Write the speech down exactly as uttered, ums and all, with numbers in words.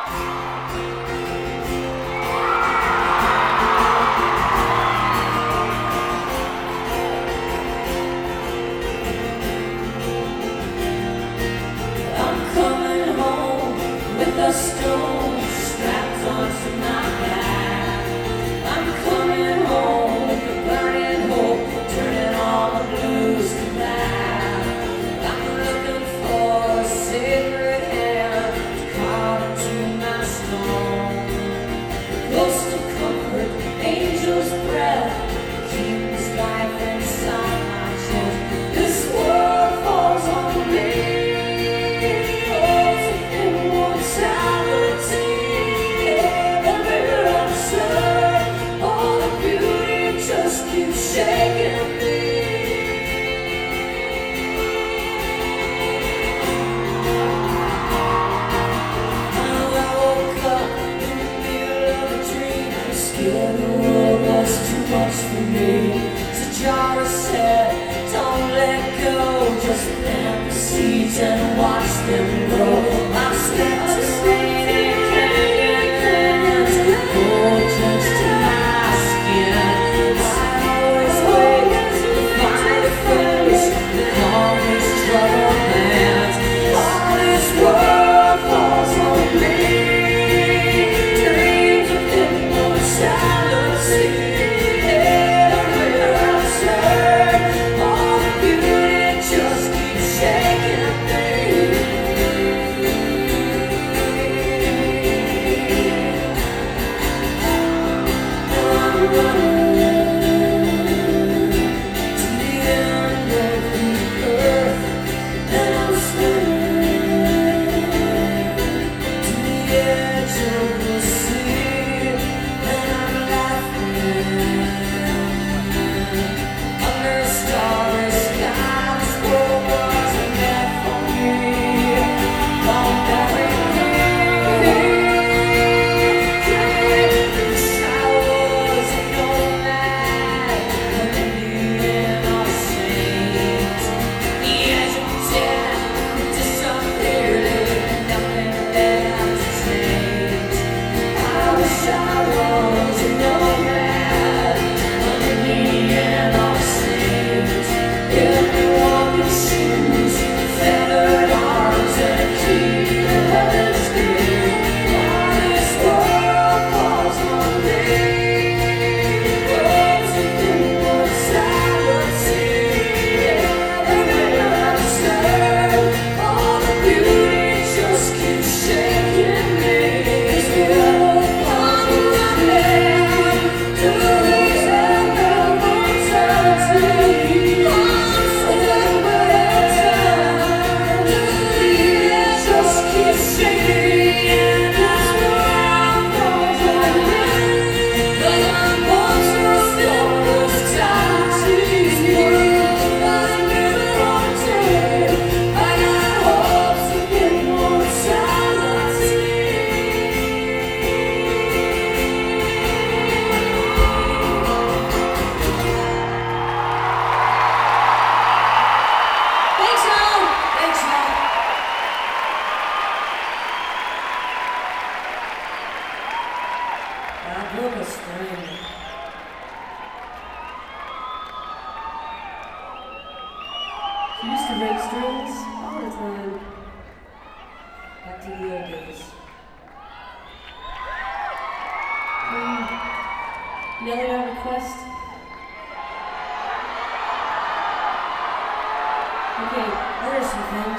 The stone strapped onto my back. I'm coming home with a burning hope, turning all the blues to black. I'm looking for a sacred hand to carve into my stone. Ghost of comfort, angel's breath, keep this life inside my chest. This world falls on me. Shaking me. I woke up in the middle of a dream. I'm scared the world was too much for me. So Jara said, don't let go, just plant the seeds and watch them grow. I stepped to fading canyon canyons, gold drenched in my skin. She used to break strings all the time. Back to the old days. Um, Nelly, you have a request? Okay, there's something.